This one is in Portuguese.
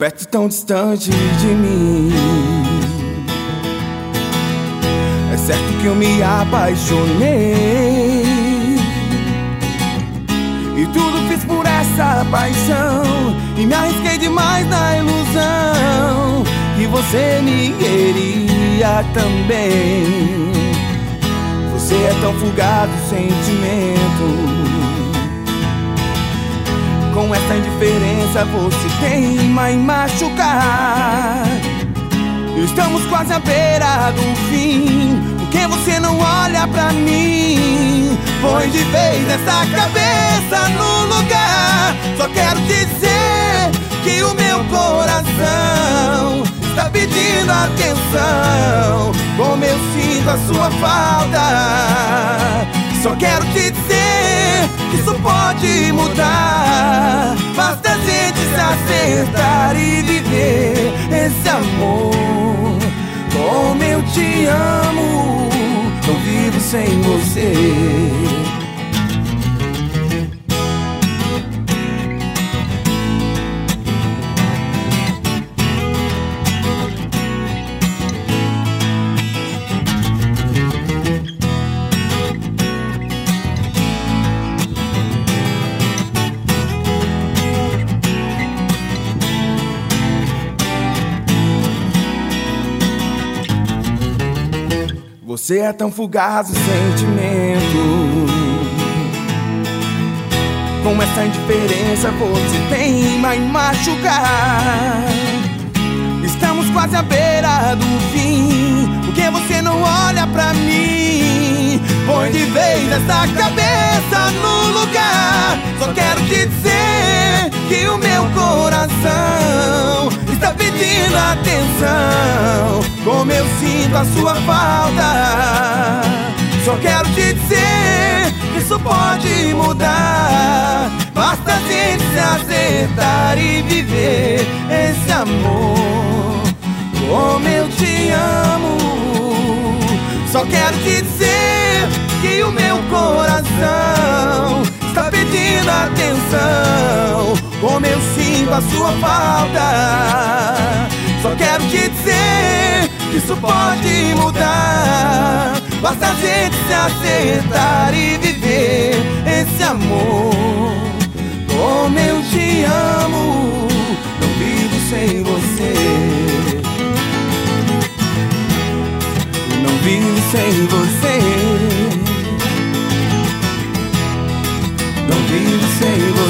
perto, tão distante de mim. É certo que eu me apaixonei e tudo fiz por essa paixão, e me arrisquei demais na ilusão que você me queria também. Você é tão fugaz do sentimento, com essa indiferença você teima em machucar. Estamos quase à beira do fim, porque você não olha pra mim. Põe de vez essa cabeça no lugar. Só quero dizer que o meu coração está pedindo atenção, como eu sinto a sua falta. Só quero te dizer que isso pode mudar. Basta a gente se acertar e viver esse amor. Como eu te amo, não vivo sem você. Você é tão fugaz o sentimento, com essa indiferença você teima em machucar. Estamos quase à beira do fim, porque você não olha pra mim. Põe de vez essa cabeça no lugar. Só quero te dizer que o meu coração está pedindo atenção, como eu sinto a sua falta. Só quero te dizer que isso pode mudar. Basta a gente se acertar e viver esse amor. Como eu te amo. Só quero te dizer que o meu coração está pedindo atenção, como eu sinto a sua falta. Só quero te dizer que isso pode mudar. Basta a gente se acertar e viver esse amor. Como eu te amo, não vivo sem você. Não vivo sem você. Não vivo sem você.